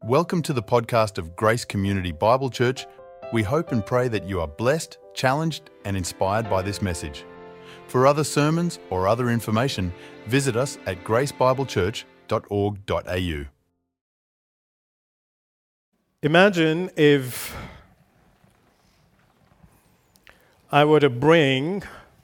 Welcome to the podcast of Grace Community Bible Church. We hope and pray that you are blessed, challenged, and inspired by this message. For other sermons or other information, visit us at gracebiblechurch.org.au. Imagine if I were to bring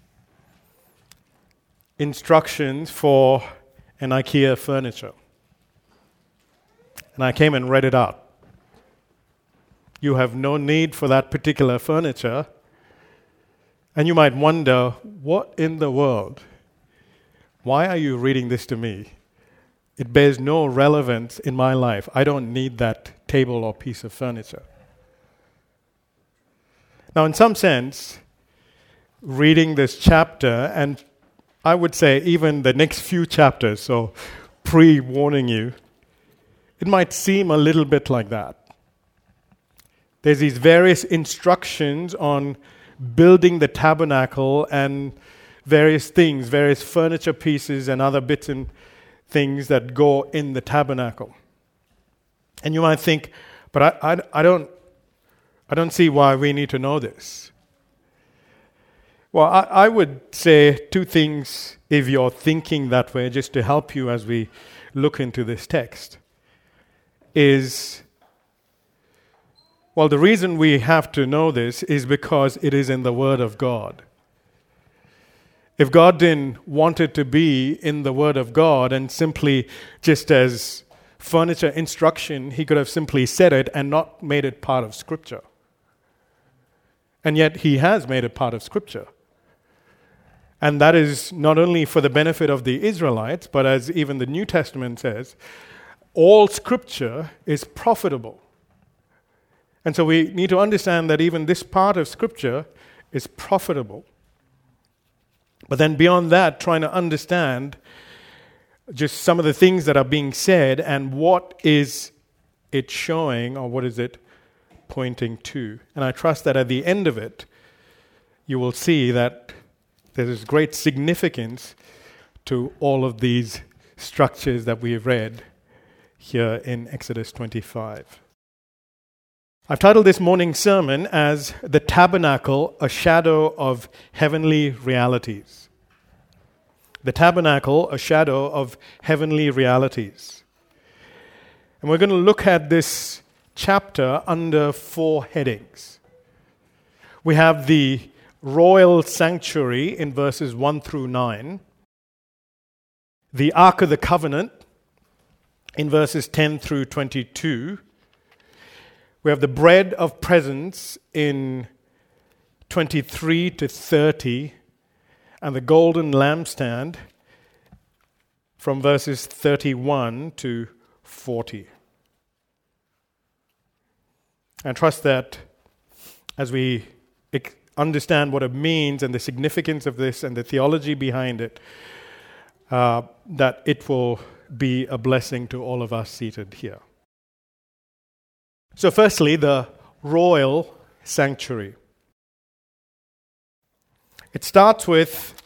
instructions for an IKEA furniture, and I came and read it out. You have no need for that particular furniture, and you might wonder, what in the world? Why are you reading this to me? It bears no relevance in my life. I don't need that table or piece of furniture. Now, in some sense, reading this chapter, and I would say even the next few chapters, so pre-warning you, it might seem a little bit like that. There's these various instructions on building the tabernacle and various things, various furniture pieces and other bits and things that go in the tabernacle. And you might think, but I don't see why we need to know this. Well, I would say two things if you're thinking that way, just to help you as we look into this text. Is, well, the reason we have to know this is because it is in the Word of God. If God didn't want it to be in the Word of God and simply just as furniture instruction, He could have simply said it and not made it part of Scripture. And yet He has made it part of Scripture. And that is not only for the benefit of the Israelites, but as even the New Testament says, all Scripture is profitable. And so we need to understand that even this part of Scripture is profitable. But then beyond that, trying to understand just some of the things that are being said and what is it showing or what is it pointing to. And I trust that at the end of it, you will see that there is great significance to all of these structures that we have read here in Exodus 25. I've titled this morning's sermon as The Tabernacle, a Shadow of Heavenly Realities. The Tabernacle, a Shadow of Heavenly Realities. And we're going to look at this chapter under four headings. We have the royal sanctuary in verses 1 through 9, the Ark of the Covenant in verses 10 through 22. We have the bread of presence in 23 to 30, and the golden lampstand from verses 31 to 40. I trust that as we understand what it means and the significance of this and the theology behind it, that it will be a blessing to all of us seated here. So firstly, the royal sanctuary. It starts with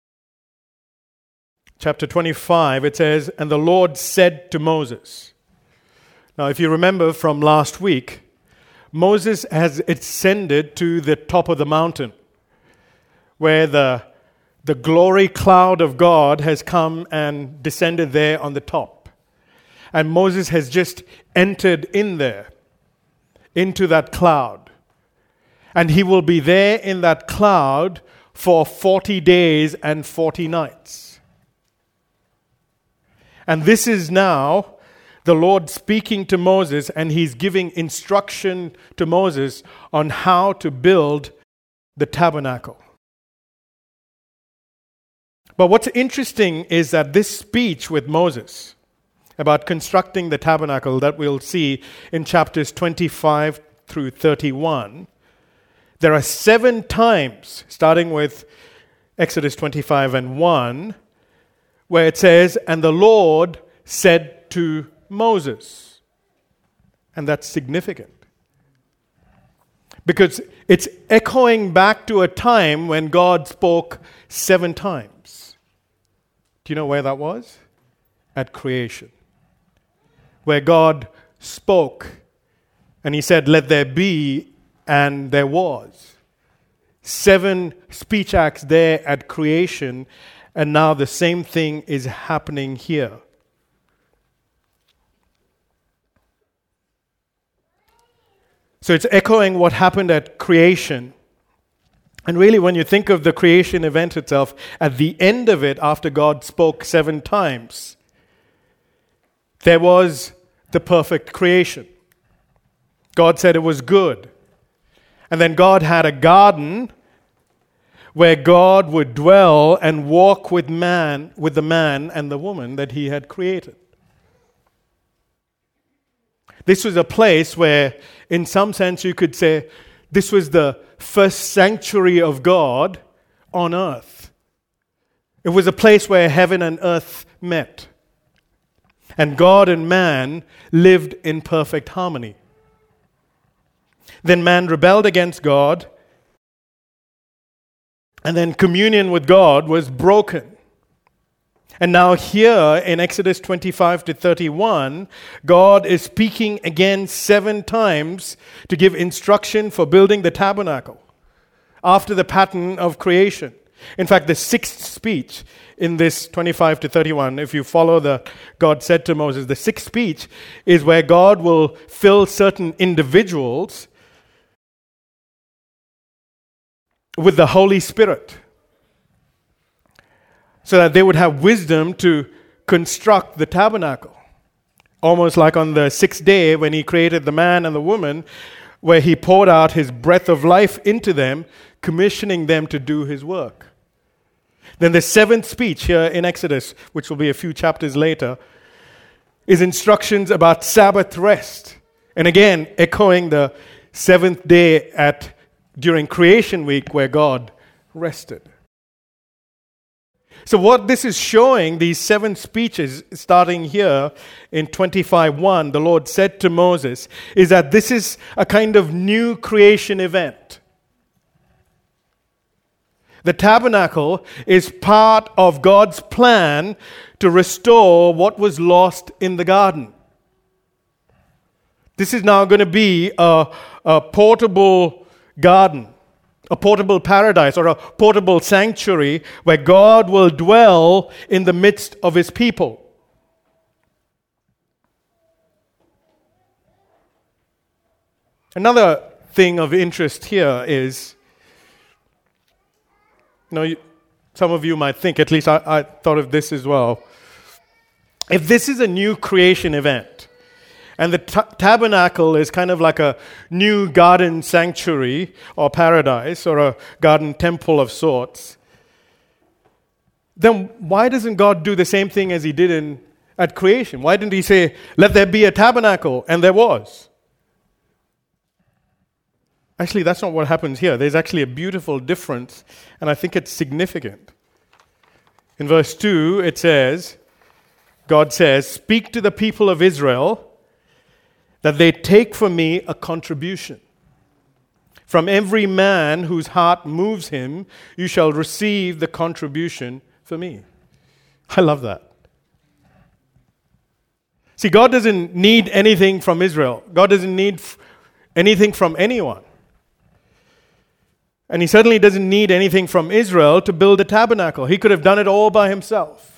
chapter 25. It says, "And the Lord said to Moses." Now, if you remember from last week, Moses has ascended to the top of the mountain where the glory cloud of God has come and descended there on the top. And Moses has just entered in there, into that cloud. And he will be there in that cloud for 40 days and 40 nights. And this is now the Lord speaking to Moses, and He's giving instruction to Moses on how to build the tabernacle. But what's interesting is that this speech with Moses about constructing the tabernacle that we'll see in chapters 25 through 31, there are 7 times, starting with Exodus 25 and 1, where it says, "And the Lord said to Moses." And that's significant, because it's echoing back to a time when God spoke 7 times. Do you know where that was? At creation. Where God spoke and he said, "Let there be," and there was. 7 speech acts there at creation, and now the same thing is happening here. So it's echoing what happened at creation. And really, when you think of the creation event itself, at the end of it, after God spoke 7 times, there was the perfect creation. God said it was good. And then God had a garden where God would dwell and walk with the man and the woman that he had created. This was a place where, in some sense, you could say this was the first sanctuary of God on earth. It was a place where heaven and earth met. And God and man lived in perfect harmony. Then man rebelled against God, and then communion with God was broken. And now here in Exodus 25 to 31, God is speaking again 7 times to give instruction for building the tabernacle after the pattern of creation. In fact, the 6th speech in this 25 to 31, if you follow the God said to Moses, the 6th speech is where God will fill certain individuals with the Holy Spirit, so that they would have wisdom to construct the tabernacle. Almost like on the 6th day when he created the man and the woman, where he poured out his breath of life into them, commissioning them to do his work. Then the 7th speech here in Exodus, which will be a few chapters later, is instructions about Sabbath rest. And again, echoing the 7th day during creation week where God rested. So what this is showing, these 7 speeches, starting here in 25:1, the Lord said to Moses, is that this is a kind of new creation event. The tabernacle is part of God's plan to restore what was lost in the garden. This is now going to be a portable garden, a portable paradise, or a portable sanctuary where God will dwell in the midst of his people. Another thing of interest here is, some of you might think, at least I thought of this as well, if this is a new creation event, and the tabernacle is kind of like a new garden sanctuary or paradise or a garden temple of sorts, then why doesn't God do the same thing as he did at creation? Why didn't he say, "Let there be a tabernacle," and there was? Actually, that's not what happens here. There's actually a beautiful difference, and I think it's significant. In verse 2, it says, God says, "Speak to the people of Israel that they take from me a contribution. From every man whose heart moves him, you shall receive the contribution for me." I love that. See, God doesn't need anything from Israel. God doesn't need anything from anyone. And he certainly doesn't need anything from Israel to build a tabernacle. He could have done it all by himself.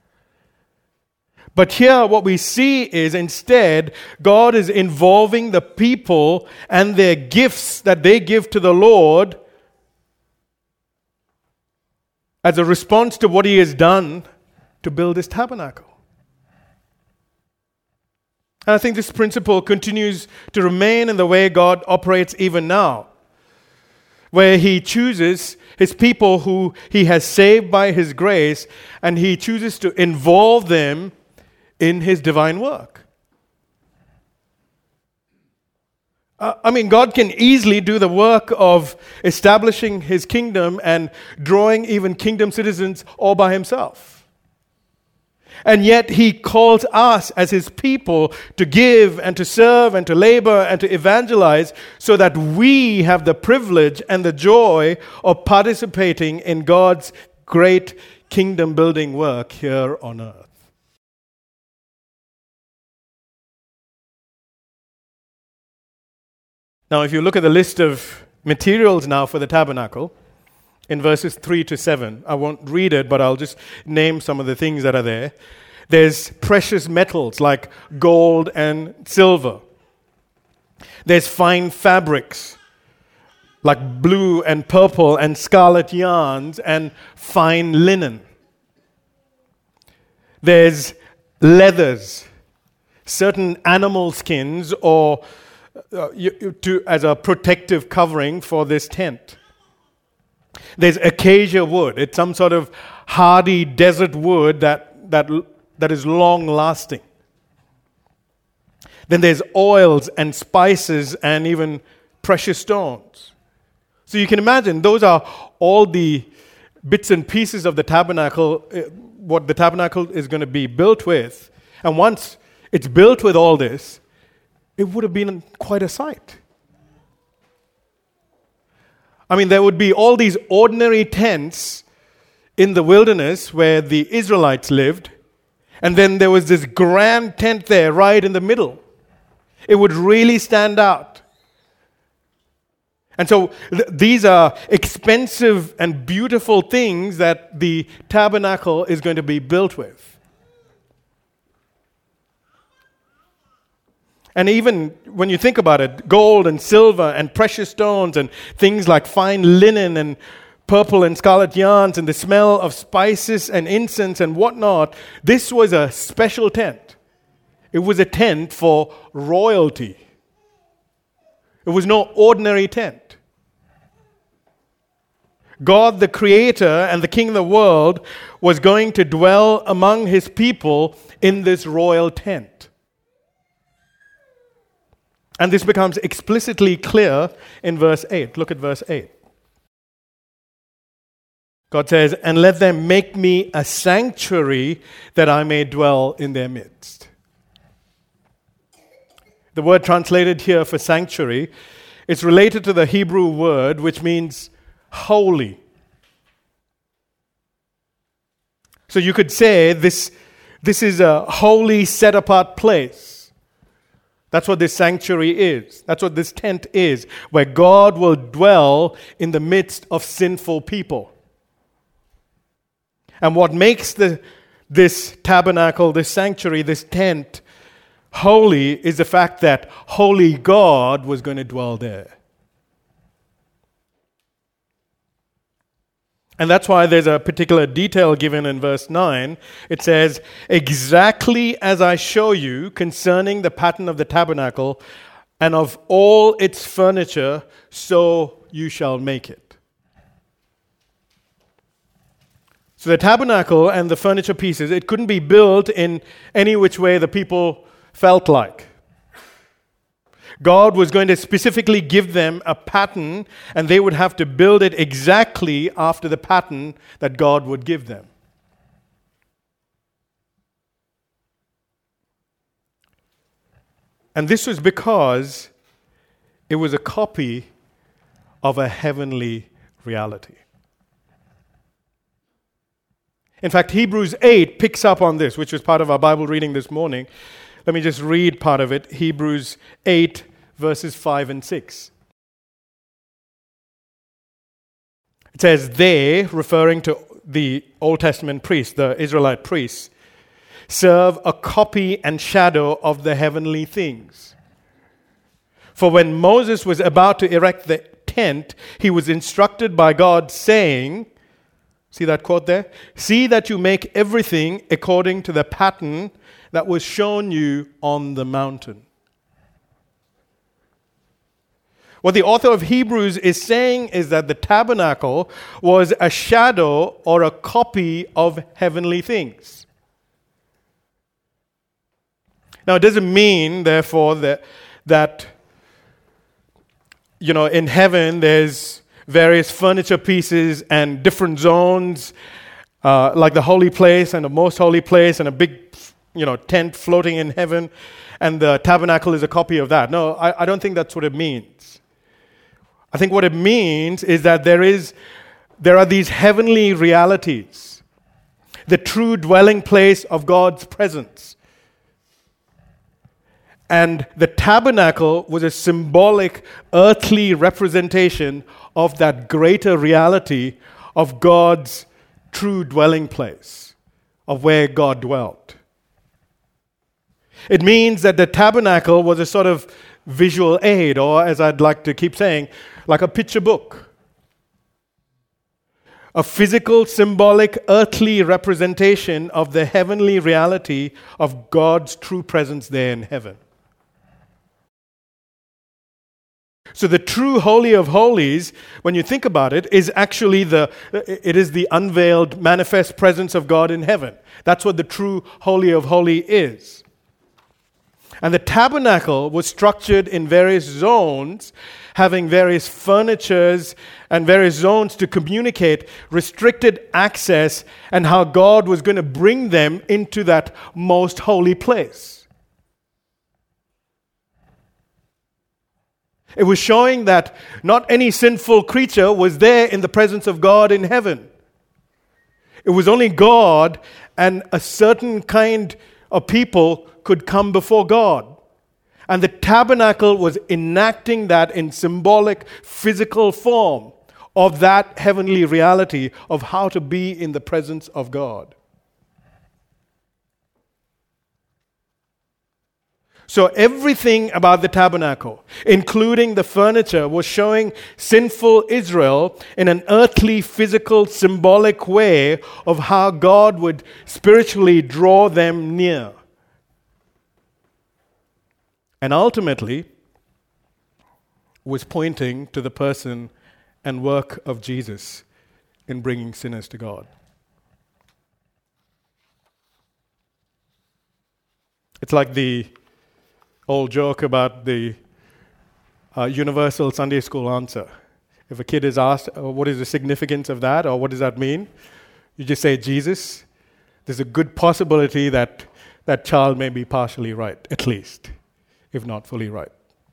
But here what we see is instead God is involving the people and their gifts that they give to the Lord as a response to what he has done to build this tabernacle. And I think this principle continues to remain in the way God operates even now, where he chooses his people who he has saved by his grace, and he chooses to involve them in his divine work. God can easily do the work of establishing his kingdom and drawing even kingdom citizens all by himself. And yet he calls us as his people to give and to serve and to labor and to evangelize so that we have the privilege and the joy of participating in God's great kingdom building work here on earth. Now, if you look at the list of materials now for the tabernacle, in verses 3 to 7, I won't read it, but I'll just name some of the things that are there. There's precious metals like gold and silver. There's fine fabrics like blue and purple and scarlet yarns and fine linen. There's leathers, certain animal skins or as a protective covering for this tent. There's acacia wood. It's some sort of hardy desert wood that is long-lasting. Then there's oils and spices and even precious stones. So you can imagine those are all the bits and pieces of the tabernacle, what the tabernacle is going to be built with. And once it's built with all this, it would have been quite a sight. I mean, there would be all these ordinary tents in the wilderness where the Israelites lived, and then there was this grand tent there right in the middle. It would really stand out. And so these are expensive and beautiful things that the tabernacle is going to be built with. And even when you think about it, gold and silver and precious stones and things like fine linen and purple and scarlet yarns and the smell of spices and incense and whatnot, this was a special tent. It was a tent for royalty. It was no ordinary tent. God, the Creator and the King of the world, was going to dwell among His people in this royal tent. And this becomes explicitly clear in verse 8. Look at verse 8. God says, "And let them make me a sanctuary that I may dwell in their midst." The word translated here for sanctuary is related to the Hebrew word which means holy. So you could say this is a holy, set-apart place. That's what this sanctuary is. That's what this tent is, where God will dwell in the midst of sinful people. And what makes this tabernacle, this sanctuary, this tent holy is the fact that holy God was going to dwell there. And that's why there's a particular detail given in verse 9. It says, "Exactly as I show you concerning the pattern of the tabernacle and of all its furniture, so you shall make it." So the tabernacle and the furniture pieces, it couldn't be built in any which way the people felt like. God was going to specifically give them a pattern, and they would have to build it exactly after the pattern that God would give them. And this was because it was a copy of a heavenly reality. In fact, Hebrews 8 picks up on this, which was part of our Bible reading this morning. Let me just read part of it. Hebrews 8, verses 5 and 6. It says, "They," referring to the Old Testament priests, the Israelite priests, "serve a copy and shadow of the heavenly things. For when Moses was about to erect the tent, he was instructed by God, saying," see that quote there? "See that you make everything according to the pattern that was shown you on the mountain." What the author of Hebrews is saying is that the tabernacle was a shadow or a copy of heavenly things. Now, it doesn't mean, therefore, that in heaven there's various furniture pieces and different zones, like the holy place and the most holy place and a big tent floating in heaven, and the tabernacle is a copy of that. No, I don't think that's what it means. I think what it means is that there are these heavenly realities, the true dwelling place of God's presence. And the tabernacle was a symbolic earthly representation of that greater reality of God's true dwelling place, of where God dwelt. It means that the tabernacle was a sort of visual aid, or as I'd like to keep saying, like a picture book. A physical, symbolic, earthly representation of the heavenly reality of God's true presence there in heaven. So the true Holy of Holies, when you think about it, is actually the unveiled, manifest presence of God in heaven. That's what the true Holy of Holies is. And the tabernacle was structured in various zones, having various furnitures and various zones to communicate restricted access and how God was going to bring them into that most holy place. It was showing that not any sinful creature was there in the presence of God in heaven. It was only God and a certain kind of people could come before God. And the tabernacle was enacting that in symbolic, physical form of that heavenly reality of how to be in the presence of God. So everything about the tabernacle, including the furniture, was showing sinful Israel in an earthly, physical, symbolic way of how God would spiritually draw them near. And ultimately was pointing to the person and work of Jesus in bringing sinners to God. It's like the old joke about the universal Sunday school answer. If a kid is asked, what is the significance of that, or what does that mean? You just say, Jesus. There's a good possibility that that child may be partially right, at least, if not fully right.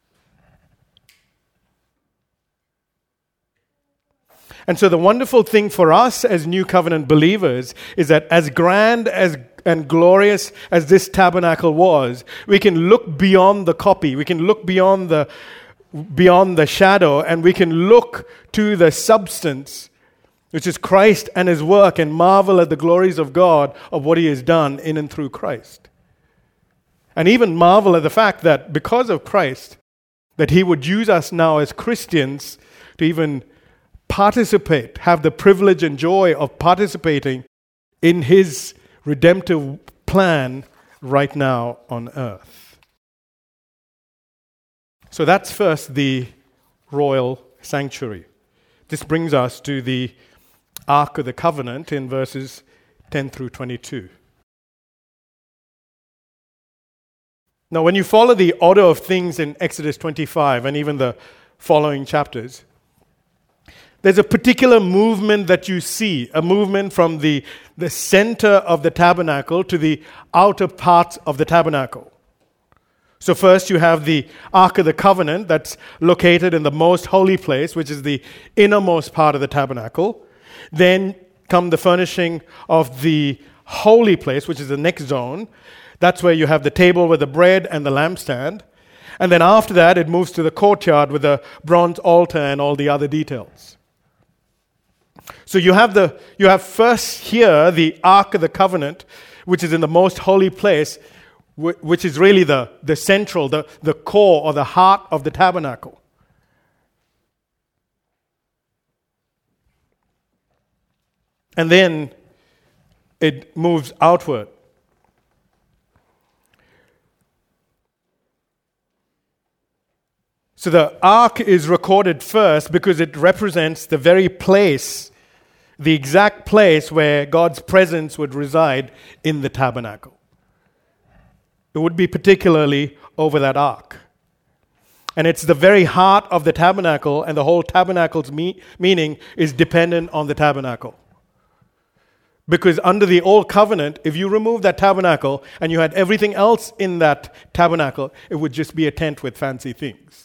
And so the wonderful thing for us as New Covenant believers is that as grand and glorious as this tabernacle was, we can look beyond the copy. We can look beyond the shadow, and we can look to the substance, which is Christ and His work, and marvel at the glories of God of what He has done in and through Christ. And even marvel at the fact that because of Christ, that He would use us now as Christians to even participate, have the privilege and joy of participating in His redemptive plan right now on earth. So that's first the royal sanctuary. This brings us to the Ark of the Covenant in verses 10 through 22. Now, when you follow the order of things in Exodus 25 and even the following chapters, there's a particular movement that you see, a movement from the center of the tabernacle to the outer parts of the tabernacle. So first you have the Ark of the Covenant that's located in the most holy place, which is the innermost part of the tabernacle. Then come the furnishing of the holy place, which is the next zone. That's where you have the table with the bread and the lampstand. And then after that, it moves to the courtyard with the bronze altar and all the other details. So you have first here the Ark of the Covenant, which is in the most holy place, which is really the central, the core or the heart of the tabernacle. And then it moves outward. So the ark is recorded first because it represents the very place, the exact place where God's presence would reside in the tabernacle. It would be particularly over that ark. And it's the very heart of the tabernacle, and the whole tabernacle's meaning is dependent on the tabernacle. Because under the old covenant, if you remove that tabernacle and you had everything else in that tabernacle, it would just be a tent with fancy things.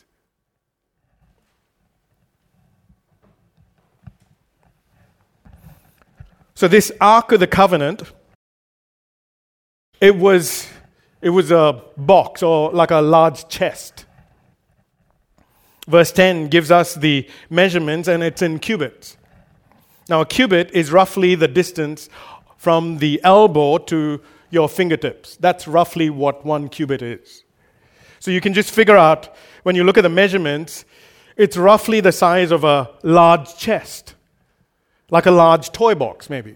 So this Ark of the Covenant, it was It was a box or like a large chest. Verse 10 gives us the measurements, and it's in cubits. Now, a cubit is roughly the distance from the elbow to your fingertips. That's roughly what 1 cubit is. So you can just figure out, when you look at the measurements, it's roughly the size of a large chest, like a large toy box, maybe.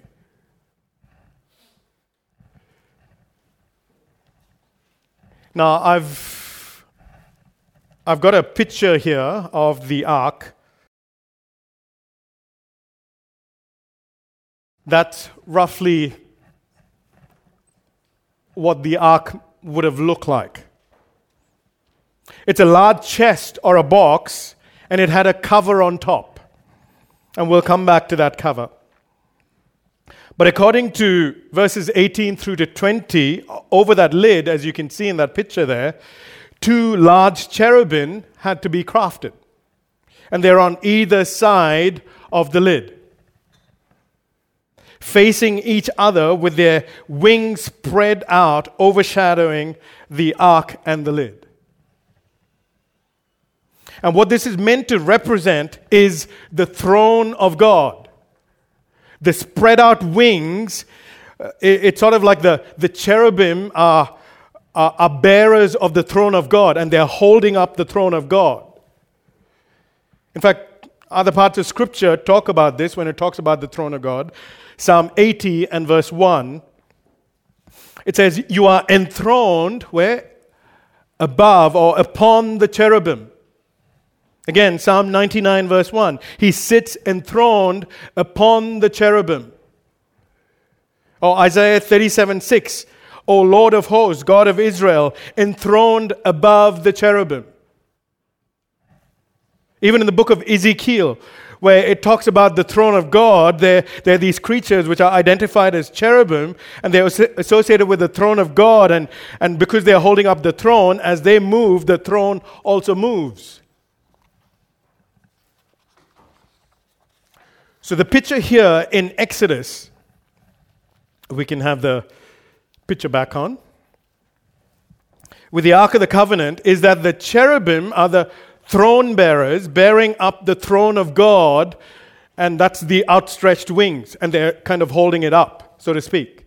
Now, I've got a picture here of the ark. That's roughly what the ark would have looked like. It's a large chest or a box, and it had a cover on top. And we'll come back to that cover. But according to verses 18 through to 20, over that lid, as you can see in that picture there, 2 large cherubim had to be crafted. And they're on either side of the lid, facing each other with their wings spread out, overshadowing the ark and the lid. And what this is meant to represent is the throne of God. The spread out wings, it's sort of like the cherubim are bearers of the throne of God, and they're holding up the throne of God. In fact, other parts of Scripture talk about this when it talks about the throne of God. Psalm 80 and verse 1, it says, "You are enthroned," where? Above or upon the cherubim. Again, Psalm 99 verse 1, "He sits enthroned upon the cherubim." Or Isaiah 37:6, "O Lord of hosts, God of Israel, enthroned above the cherubim." Even in the book of Ezekiel, where it talks about the throne of God, there are these creatures which are identified as cherubim, and they're associated with the throne of God, and because they're holding up the throne, as they move, the throne also moves. So the picture here in Exodus, we can have the picture back on, with the Ark of the Covenant, is that the cherubim are the throne bearers bearing up the throne of God, and that's the outstretched wings, and they're kind of holding it up, so to speak.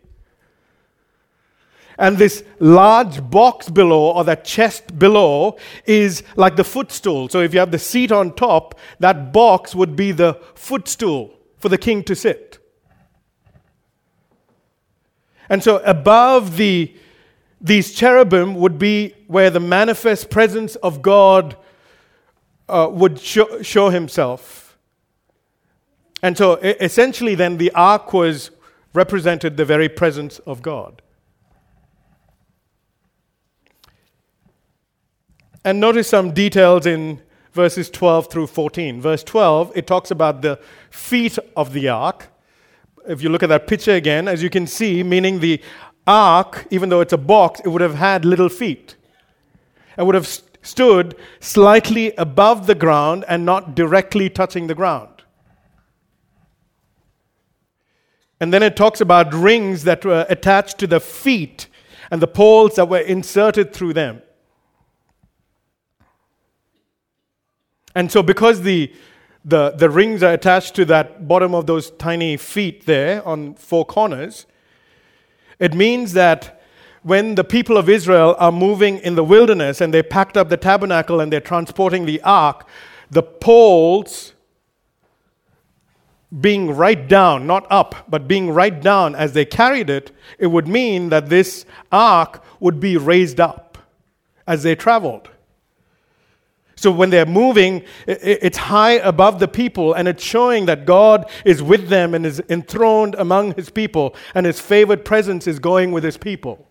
And this large box below, or that chest below, is like the footstool. So if you have the seat on top, that box would be the footstool for the king to sit. And so above these cherubim would be where the manifest presence of God would show himself. And so essentially then the ark represented the very presence of God. And notice some details in verses 12 through 14. Verse 12, it talks about the feet of the ark. If you look at that picture again, as you can see, meaning the ark, even though it's a box, it would have had little feet. It would have stood slightly above the ground and not directly touching the ground. And then it talks about rings that were attached to the feet and the poles that were inserted through them. And so because the rings are attached to that bottom of those tiny feet there on 4 corners, it means that when the people of Israel are moving in the wilderness and they packed up the tabernacle and they're transporting the ark, the poles being right down, not up, but being right down as they carried it, it would mean that this ark would be raised up as they traveled. So when they're moving, it's high above the people, and it's showing that God is with them and is enthroned among his people, and his favored presence is going with his people.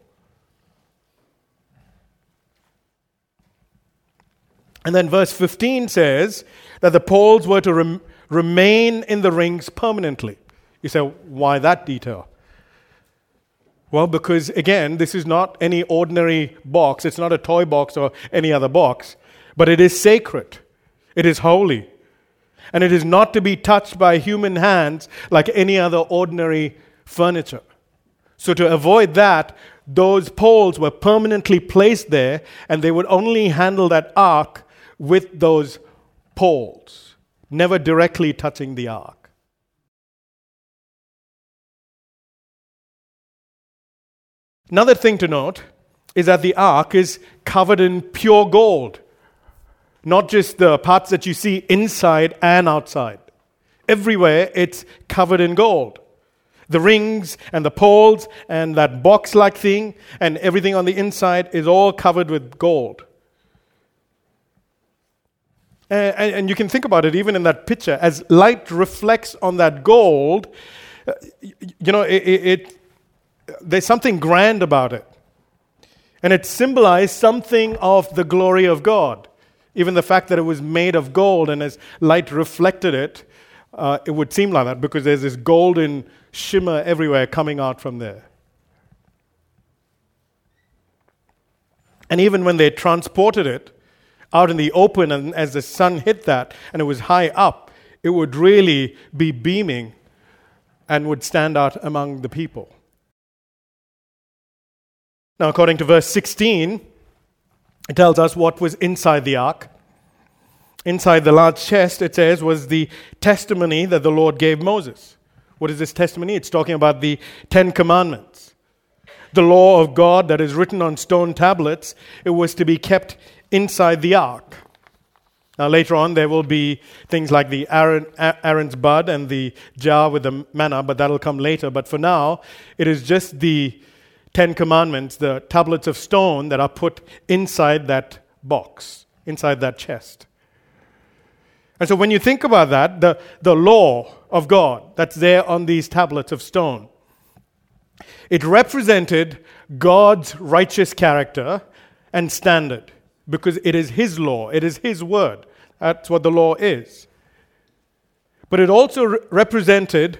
And then verse 15 says that the poles were to remain in the rings permanently. You say, why that detail? Well, because again, this is not any ordinary box. It's not a toy box or any other box. But it is sacred. It is holy. And it is not to be touched by human hands like any other ordinary furniture. So to avoid that, those poles were permanently placed there, and they would only handle that ark with those poles, never directly touching the ark. Another thing to note is that the ark is covered in pure gold, not just the parts that you see inside and outside. Everywhere it's covered in gold. The rings and the poles and that box-like thing and everything on the inside is all covered with gold. And you can think about it even in that picture. As light reflects on that gold, there's something grand about it. And it symbolized something of the glory of God. Even the fact that it was made of gold, and as light reflected it, it would seem like that because there's this golden shimmer everywhere coming out from there. And even when they transported it out in the open, and as the sun hit that and it was high up, it would really be beaming and would stand out among the people. Now, according to verse 16, it tells us what was inside the ark. Inside the large chest, it says, was the testimony that the Lord gave Moses. What is this testimony? It's talking about the 10 Commandments. The law of God that is written on stone tablets, it was to be kept inside the ark. Now later on, there will be things like the Aaron's bud and the jar with the manna, but that'll come later. But for now, it is just the 10 Commandments, the tablets of stone that are put inside that box, inside that chest. And so when you think about that, the law of God that's there on these tablets of stone, it represented God's righteous character and standard because it is His law, it is His word. That's what the law is. But it also represented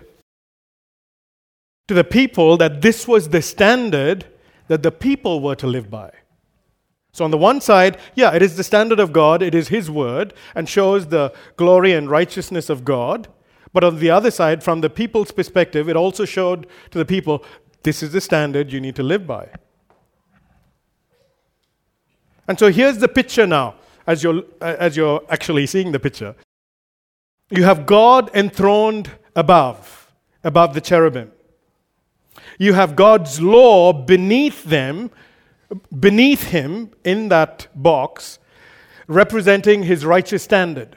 to the people that this was the standard that the people were to live by. So on the one side, it is the standard of God, it is His word, and shows the glory and righteousness of God. But on the other side, from the people's perspective, it also showed to the people, this is the standard you need to live by. And so here's the picture now, as you're actually seeing the picture. You have God enthroned above the cherubim. You have God's law beneath Him in that box, representing His righteous standard.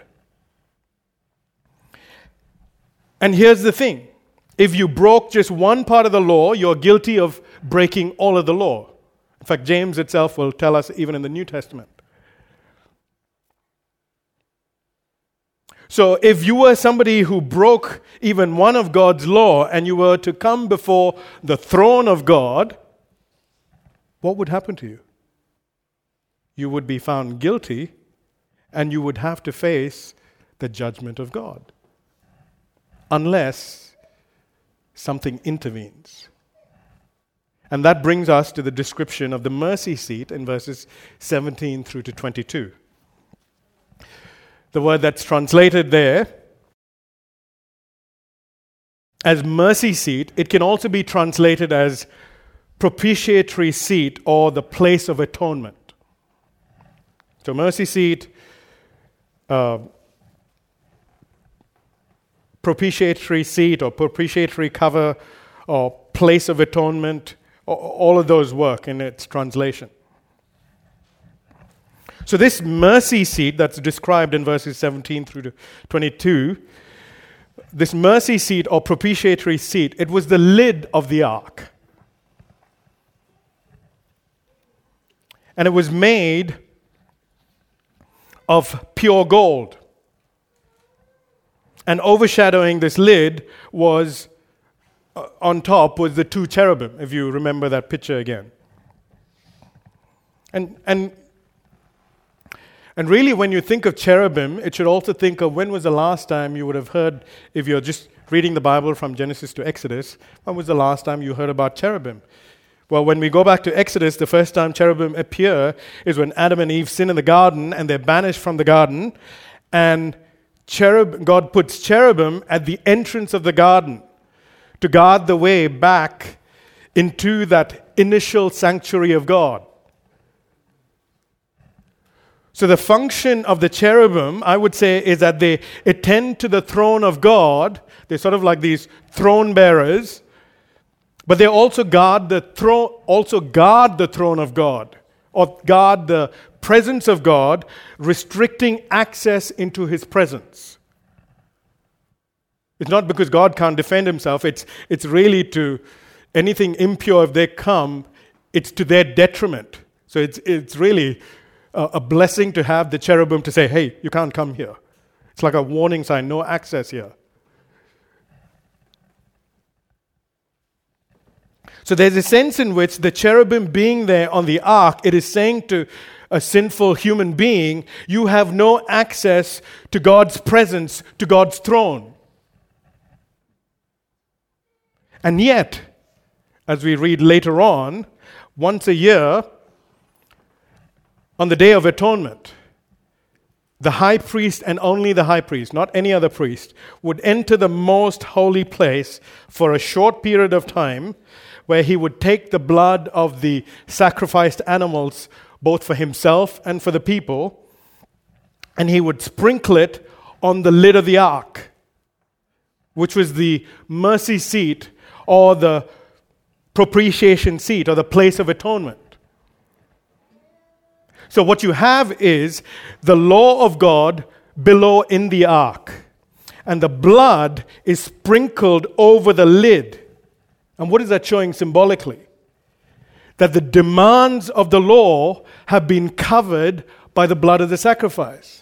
And here's the thing. If you broke just one part of the law, you're guilty of breaking all of the law. In fact, James itself will tell us even in the New Testament. So if you were somebody who broke even one of God's law and you were to come before the throne of God, what would happen to you? You would be found guilty and you would have to face the judgment of God. Unless something intervenes. And that brings us to the description of the mercy seat in verses 17 through to 22. The word that's translated there as mercy seat, it can also be translated as propitiatory seat or the place of atonement. So mercy seat, propitiatory seat or propitiatory cover or place of atonement, all of those work in its translation. So this mercy seat that's described in verses 17 through to 22, this mercy seat or propitiatory seat, it was the lid of the ark. And it was made of pure gold. And overshadowing this lid was, on top, was the two cherubim, if you remember that picture again. And really, when you think of cherubim, it should also think of when was the last time you would have heard, if you're just reading the Bible from Genesis to Exodus, when was the last time you heard about cherubim? Well, when we go back to Exodus, the first time cherubim appear is when Adam and Eve sin in the garden and they're banished from the garden. And God puts cherubim at the entrance of the garden to guard the way back into that initial sanctuary of God. So the function of the cherubim, I would say, is that they attend to the throne of God. They're sort of like these throne bearers, but they also guard the throne of God, or guard the presence of God, restricting access into His presence. It's not because God can't defend Himself. It's really to anything impure, if they come, it's to their detriment. So it's really a blessing to have the cherubim to say, hey, you can't come here. It's like a warning sign, no access here. So there's a sense in which the cherubim being there on the ark, it is saying to a sinful human being, you have no access to God's presence, to God's throne. And yet, as we read later on, once a year, on the Day of Atonement, the high priest and only the high priest, not any other priest, would enter the most holy place for a short period of time, where he would take the blood of the sacrificed animals, both for himself and for the people, and he would sprinkle it on the lid of the ark, which was the mercy seat or the propitiation seat or the place of atonement. So what you have is the law of God below in the ark, and the blood is sprinkled over the lid. And what is that showing symbolically? That the demands of the law have been covered by the blood of the sacrifice.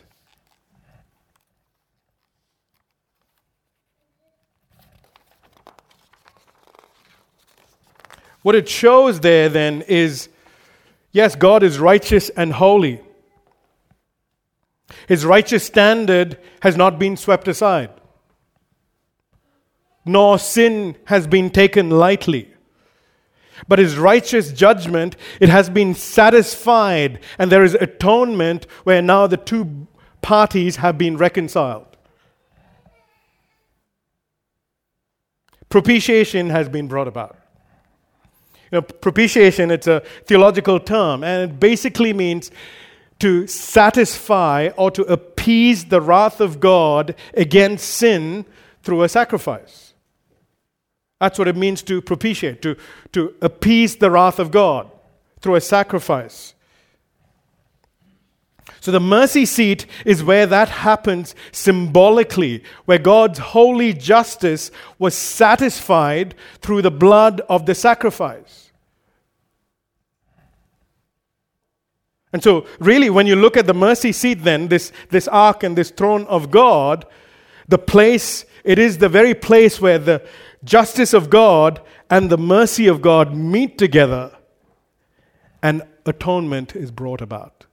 What it shows there then is, yes, God is righteous and holy. His righteous standard has not been swept aside, nor sin has been taken lightly. But His righteous judgment, it has been satisfied, and there is atonement where now the two parties have been reconciled. Propitiation has been brought about. Propitiation, it's a theological term, and it basically means to satisfy or to appease the wrath of God against sin through a sacrifice. That's what it means to propitiate, to appease the wrath of God through a sacrifice. So the mercy seat is where that happens symbolically, where God's holy justice was satisfied through the blood of the sacrifice. And so really when you look at the mercy seat then, this ark and this throne of God, it is the very place where the justice of God and the mercy of God meet together and atonement is brought about.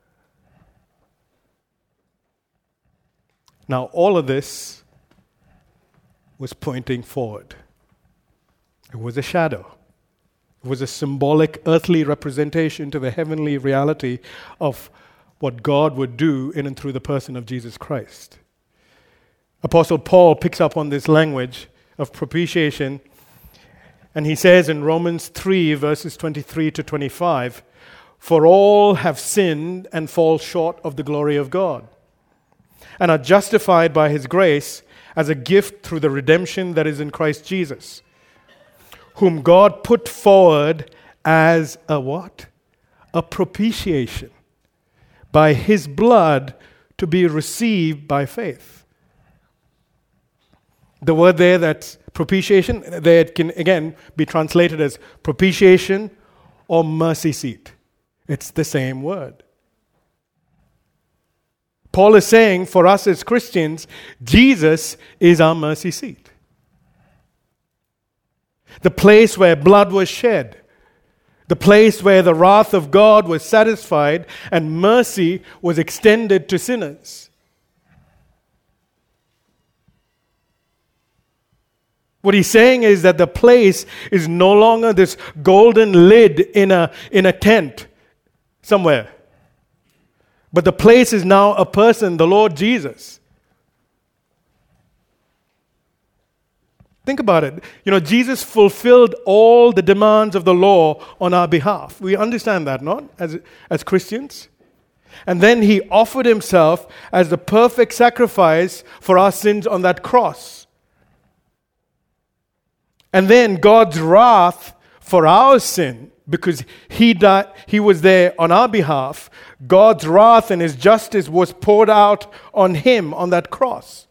Now, all of this was pointing forward. It was a shadow. It was a symbolic earthly representation to the heavenly reality of what God would do in and through the person of Jesus Christ. Apostle Paul picks up on this language of propitiation, and he says in Romans 3, verses 23 to 25, "For all have sinned and fall short of the glory of God, and are justified by His grace as a gift through the redemption that is in Christ Jesus, whom God put forward as a what? A propitiation by His blood to be received by faith." The word there that's propitiation, there it can again be translated as propitiation or mercy seat. It's the same word. Paul is saying for us as Christians, Jesus is our mercy seat. The place where blood was shed. The place where the wrath of God was satisfied and mercy was extended to sinners. What he's saying is that the place is no longer this golden lid in a tent somewhere. But the place is now a person, the Lord Jesus. Think about it. Jesus fulfilled all the demands of the law on our behalf. We understand that, not? As Christians. And then he offered himself as the perfect sacrifice for our sins on that cross. And then God's wrath for our sin, because he died, he was there on our behalf, God's wrath and his justice was poured out on him on that cross.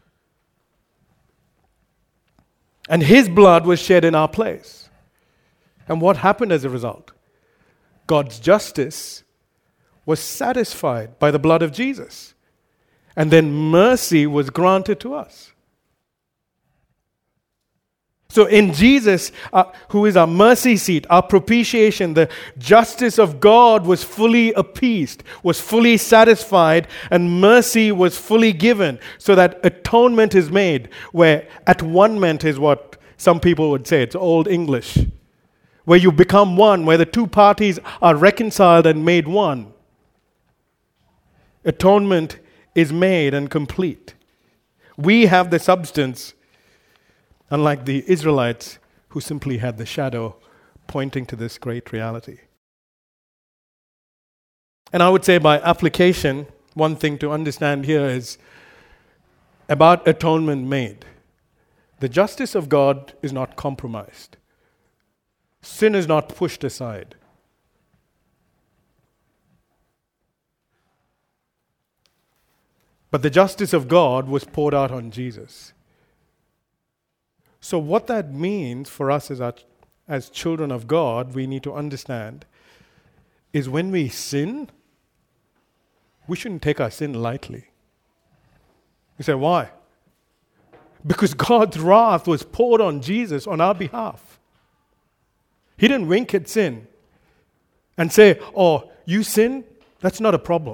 And his blood was shed in our place. And what happened as a result? God's justice was satisfied by the blood of Jesus. And then mercy was granted to us. So in Jesus, who is our mercy seat, our propitiation, the justice of God was fully appeased, was fully satisfied, and mercy was fully given, so that atonement is made, where at-one-ment is what some people would say. It's Old English. Where you become one, where the two parties are reconciled and made one. Atonement is made and complete. We have the substance, unlike the Israelites who simply had the shadow pointing to this great reality. And I would say by application, one thing to understand here is about atonement made. The justice of God is not compromised. Sin is not pushed aside. But the justice of God was poured out on Jesus. So what that means for us as children of God, we need to understand, is when we sin, we shouldn't take our sin lightly. You say, why? Because God's wrath was poured on Jesus on our behalf. He didn't wink at sin and say, oh, you sin? That's not a problem.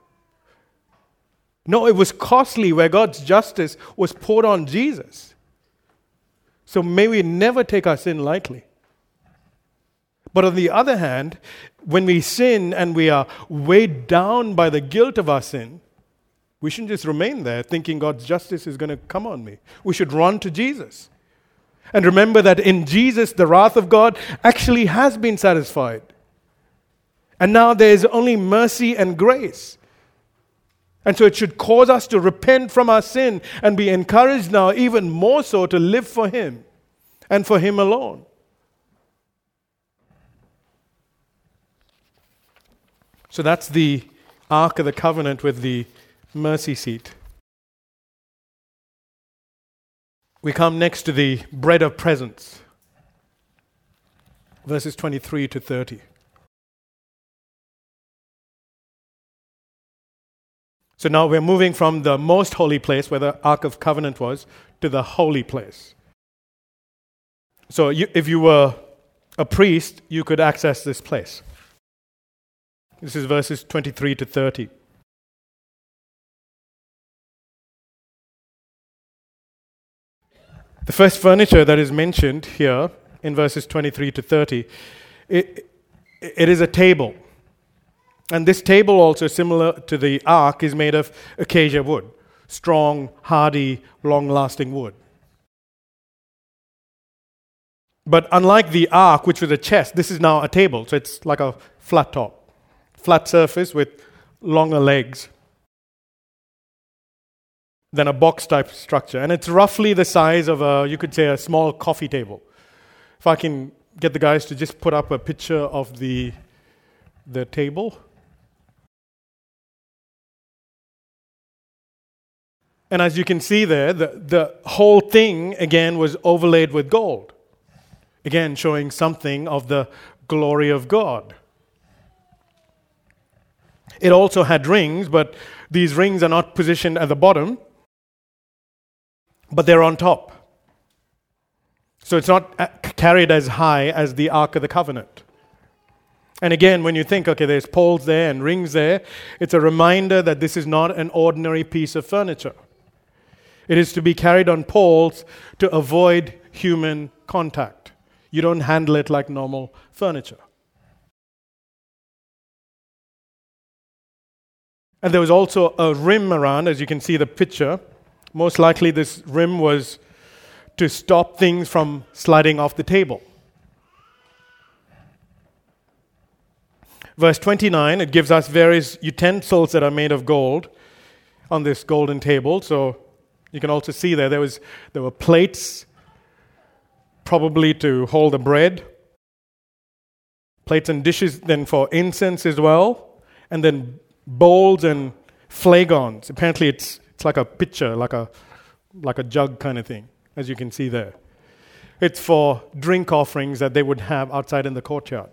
No, it was costly where God's justice was poured on Jesus. So may we never take our sin lightly. But on the other hand, when we sin and we are weighed down by the guilt of our sin, we shouldn't just remain there thinking God's justice is going to come on me. We should run to Jesus. And remember that in Jesus, the wrath of God actually has been satisfied. And now there is only mercy and grace. And so it should cause us to repent from our sin and be encouraged now even more so to live for Him and for Him alone. So that's the Ark of the Covenant with the mercy seat. We come next to the bread of presence, verses 23 to 30. So now we're moving from the most holy place, where the Ark of Covenant was, to the holy place. So if you were a priest, you could access this place. This is verses 23 to 30. The first furniture that is mentioned here in verses 23 to 30, it is a table. And this table, also similar to the ark, is made of acacia wood. Strong, hardy, long-lasting wood. But unlike the ark, which was a chest, this is now a table. So it's like a flat top. Flat surface with longer legs than a box-type structure. And it's roughly the size of you could say, a small coffee table. If I can get the guys to just put up a picture of the table. And as you can see there, the whole thing, again, was overlaid with gold. Again, showing something of the glory of God. It also had rings, but these rings are not positioned at the bottom, but they're on top. So it's not carried as high as the Ark of the Covenant. And again, when you think, okay, there's poles there and rings there, it's a reminder that this is not an ordinary piece of furniture. It is to be carried on poles to avoid human contact. You don't handle it like normal furniture. And there was also a rim around, as you can see the picture. Most likely this rim was to stop things from sliding off the table. Verse 29, it gives us various utensils that are made of gold on this golden table. So you can also see there were plates, probably to hold the bread, plates and dishes then for incense as well, and then bowls and flagons. Apparently it's like a pitcher, like a jug kind of thing, as you can see there. It's for drink offerings that they would have outside in the courtyard.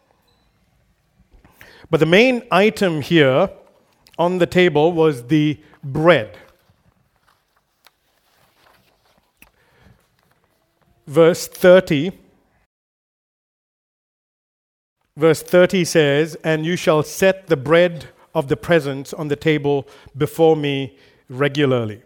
But the main item here on the table was the bread. Verse 30 says, "And you shall set the bread of the presence on the table before me regularly."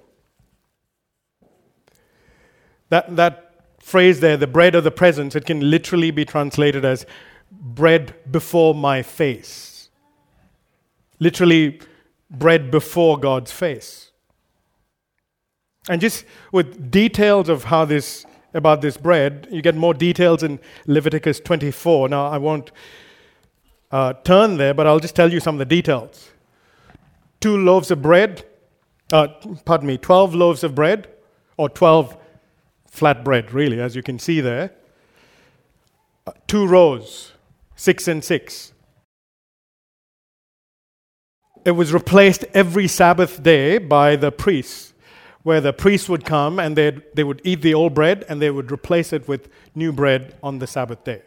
That phrase there, the bread of the presence, it can literally be translated as bread before my face. Literally, bread before God's face. And just with details of about this bread, you get more details in Leviticus 24. Now, I won't turn there, but I'll just tell you some of the details. 12 loaves of bread, or 12 flat bread, really, as you can see there. 2 rows, 6 and 6. It was replaced every Sabbath day by the priests, where the priests would come and they would eat the old bread and they would replace it with new bread on the Sabbath day.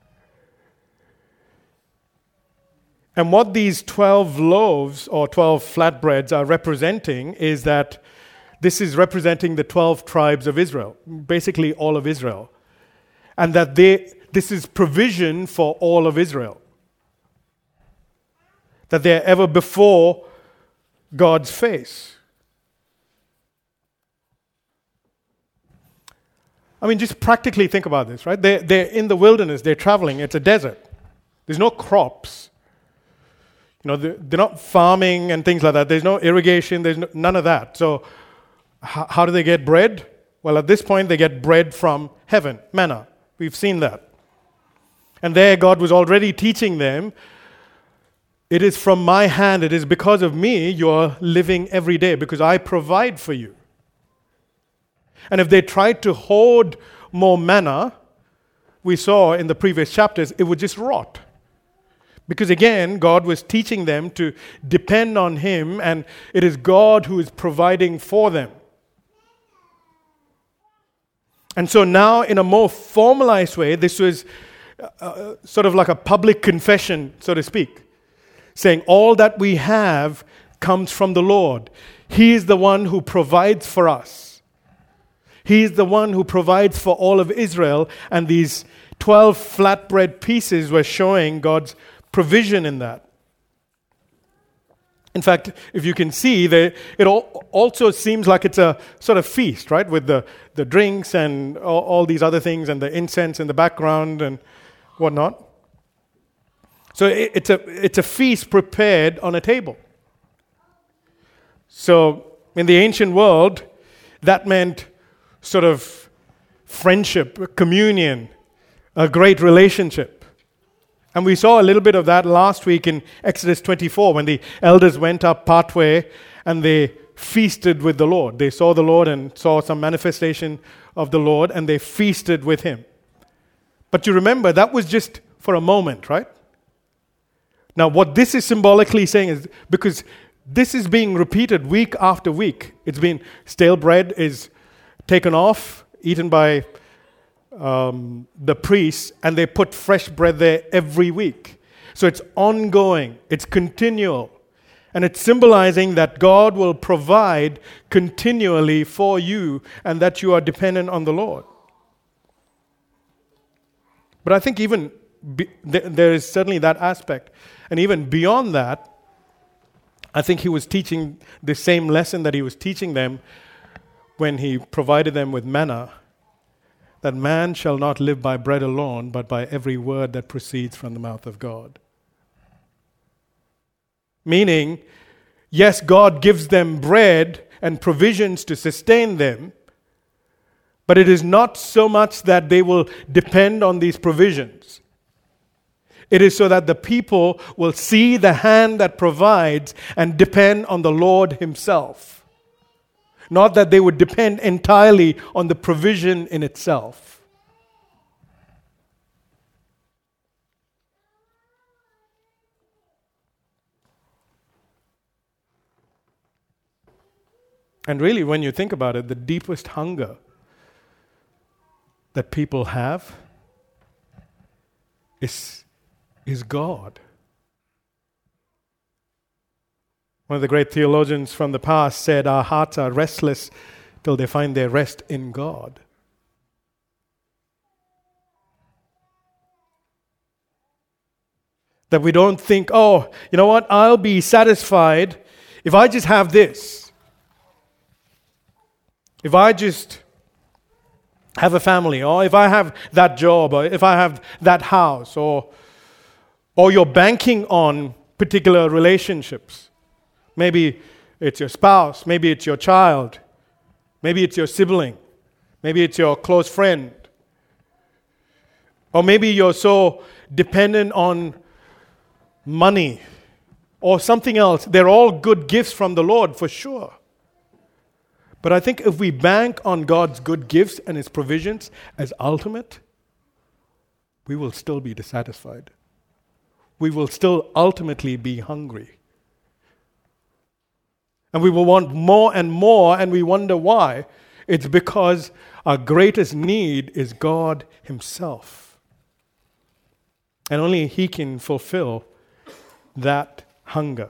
And what these 12 loaves or 12 flatbreads are representing is that this is representing the 12 tribes of Israel, basically all of Israel. And that this is provision for all of Israel. That they're ever before God's face. I mean, just practically think about this, right? They're in the wilderness, they're traveling, it's a desert. There's no crops. You know, they're not farming and things like that. There's no irrigation, there's none of that. So how do they get bread? Well, at this point, they get bread from heaven, manna. We've seen that. And there, God was already teaching them, it is from my hand, it is because of me you're living every day, because I provide for you. And if they tried to hoard more manna, we saw in the previous chapters, it would just rot. Because again, God was teaching them to depend on Him, and it is God who is providing for them. And so now, in a more formalized way, this was sort of like a public confession, so to speak, saying all that we have comes from the Lord. He is the one who provides for us. He is the one who provides for all of Israel, and these 12 flatbread pieces were showing God's provision in that. In fact, if you can see, it also seems like it's a sort of feast, right? With the drinks and all these other things and the incense in the background and whatnot. So it's a feast prepared on a table. So in the ancient world, that meant sort of friendship, communion, a great relationship. And we saw a little bit of that last week in Exodus 24 when the elders went up partway and they feasted with the Lord. They saw the Lord and saw some manifestation of the Lord, and they feasted with Him. But you remember, that was just for a moment, right? Now, what this is symbolically saying is, because this is being repeated week after week. It's been, stale bread is taken off, eaten by the priests, and they put fresh bread there every week. So it's ongoing, it's continual. And it's symbolizing that God will provide continually for you and that you are dependent on the Lord. But I think even there is certainly that aspect. And even beyond that, I think He was teaching the same lesson that He was teaching them when He provided them with manna, that man shall not live by bread alone, but by every word that proceeds from the mouth of God. Meaning, yes, God gives them bread and provisions to sustain them, But it is not so much that they will depend on these provisions. It is so that the people will see the hand that provides and depend on the Lord Himself. Not that they would depend entirely on the provision in itself. And really, when you think about it, the deepest hunger that people have is God. One of the great theologians from the past said, our hearts are restless till they find their rest in God. That we don't think, oh, you know what, I'll be satisfied if I just have this. If I just have a family, or if I have that job, or if I have that house, or you're banking on particular relationships. Maybe it's your spouse, maybe it's your child, maybe it's your sibling, maybe it's your close friend. Or maybe you're so dependent on money or something else. They're all good gifts from the Lord for sure. But I think if we bank on God's good gifts and His provisions as ultimate, we will still be dissatisfied. We will still ultimately be hungry. And we will want more and more, and we wonder why. It's because our greatest need is God Himself. And only He can fulfill that hunger.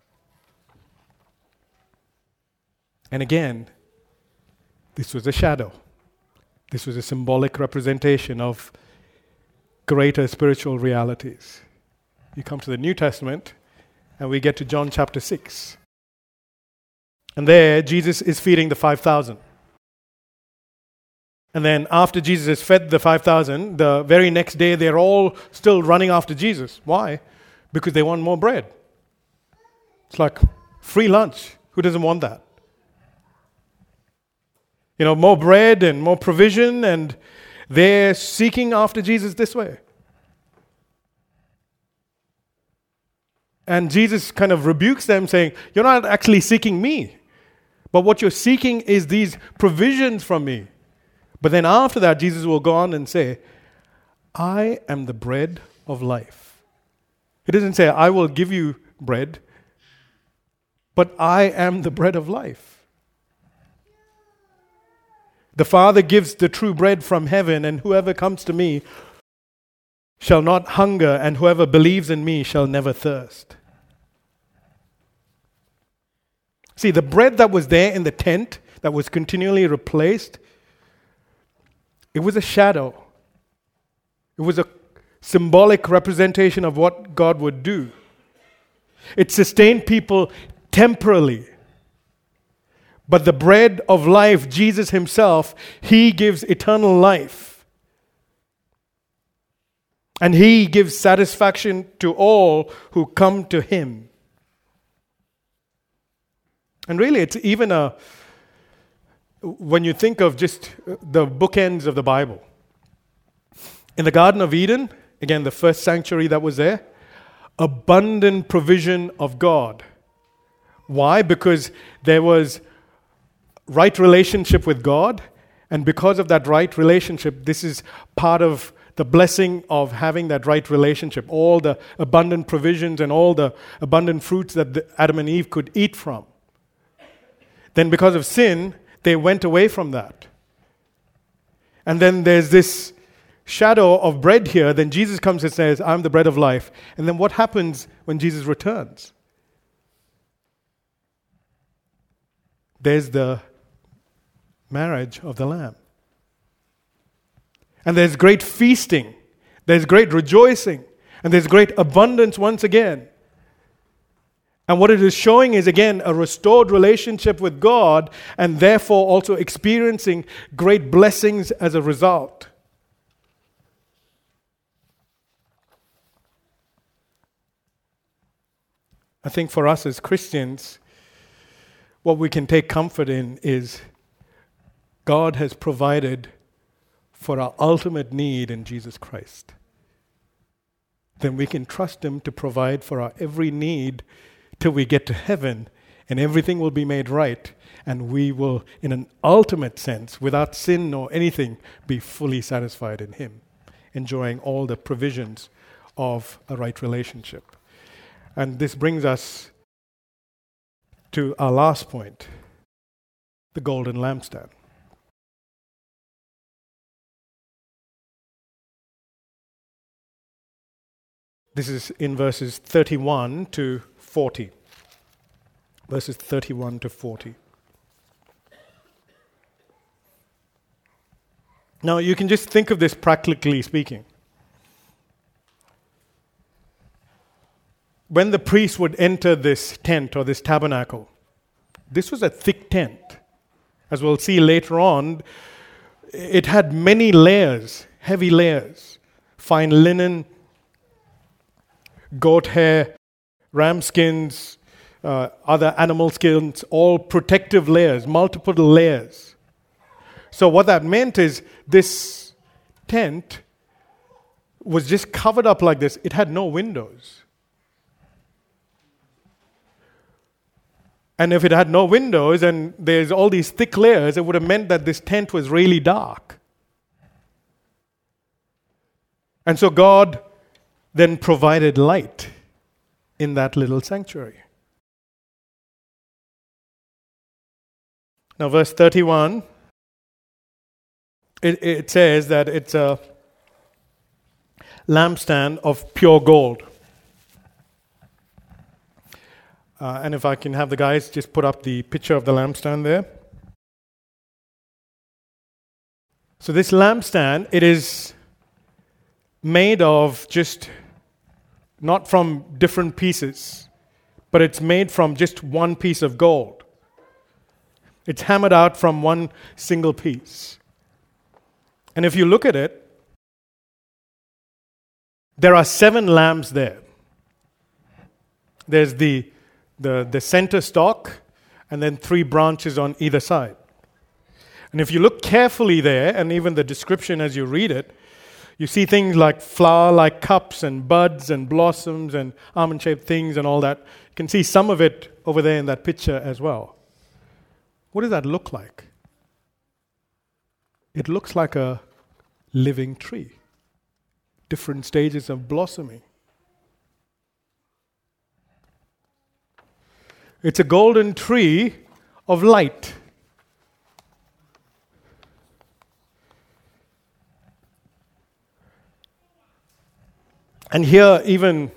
And again, this was a shadow. This was a symbolic representation of greater spiritual realities. You come to the New Testament, and we get to John chapter 6. And there, Jesus is feeding the 5,000. And then after Jesus has fed the 5,000, the very next day, they're all still running after Jesus. Why? Because they want more bread. It's like free lunch. Who doesn't want that? You know, more bread and more provision, and they're seeking after Jesus this way. And Jesus kind of rebukes them, saying, you're not actually seeking me, but what you're seeking is these provisions from me. But then after that, Jesus will go on and say, I am the bread of life. He doesn't say, I will give you bread, but I am the bread of life. The Father gives the true bread from heaven, and whoever comes to me shall not hunger, and whoever believes in me shall never thirst. See, the bread that was there in the tent, that was continually replaced, it was a shadow. It was a symbolic representation of what God would do. It sustained people temporarily. But the bread of life, Jesus Himself, He gives eternal life. And He gives satisfaction to all who come to Him. And really, it's even when you think of just the bookends of the Bible. In the Garden of Eden, again, the first sanctuary that was there, abundant provision of God. Why? Because there was right relationship with God, and because of that right relationship, this is part of the blessing of having that right relationship, all the abundant provisions and all the abundant fruits that Adam and Eve could eat from. Then because of sin, they went away from that. And then there's this shadow of bread here. Then Jesus comes and says, I'm the bread of life. And then what happens when Jesus returns? There's the marriage of the Lamb. And there's great feasting. There's great rejoicing. And there's great abundance once again. And what it is showing is, again, a restored relationship with God, and therefore also experiencing great blessings as a result. I think for us as Christians, what we can take comfort in is God has provided for our ultimate need in Jesus Christ, then we can trust Him to provide for our every need till we get to heaven, and everything will be made right, and we will, in an ultimate sense, without sin or anything, be fully satisfied in Him, enjoying all the provisions of a right relationship. And this brings us to our last point, the golden lampstand. This is in verses 31 to 40. Verses 31 to 40. Now, you can just think of this practically speaking. When the priest would enter this tent or this tabernacle, this was a thick tent. As we'll see later on, it had many layers, heavy layers, fine linen, goat hair, ram skins, other animal skins, all protective layers, multiple layers. So what that meant is this tent was just covered up like this. It had no windows. And if it had no windows and there's all these thick layers, it would have meant that this tent was really dark. And so God then provided light in that little sanctuary. Now, verse 31, it says that it's a lampstand of pure gold. And if I can have the guys just put up the picture of the lampstand there. So this lampstand, it is made of just not from different pieces, but it's made from just one piece of gold. It's hammered out from one single piece. And if you look at it, there are 7 lamps there. There's the center stalk, and then 3 branches on either side. And if you look carefully there, and even the description as you read it, you see things like flower-like cups and buds and blossoms and almond-shaped things and all that. You can see some of it over there in that picture as well. What does that look like? It looks like a living tree. Different stages of blossoming. It's a golden tree of light. And here even,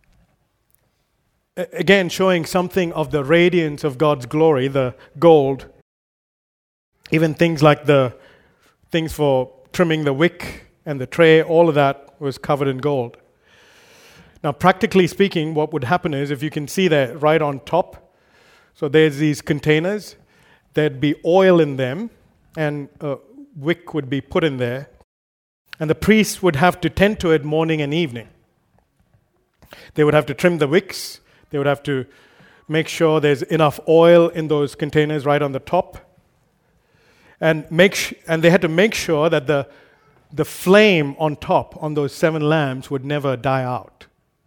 again, showing something of the radiance of God's glory, the gold. Even things like the things for trimming the wick and the tray, all of that was covered in gold. Now, practically speaking, what would happen is, if you can see that right on top, so there's these containers, there'd be oil in them, and a wick would be put in there, and the priest would have to tend to it morning and evening. They would have to trim the wicks, they would have to make sure there's enough oil in those containers right on the top, and they had to make sure that the flame on top on those 7 lamps would never die out.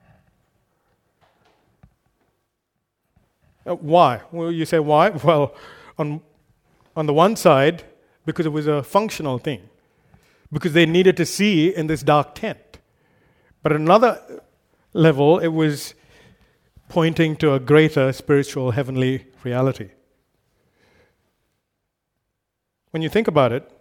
Why? Well, you say why? Well, on the one side, because it was a functional thing, because they needed to see in this dark tent. But at another level, it was pointing to a greater spiritual heavenly reality. When you think about it,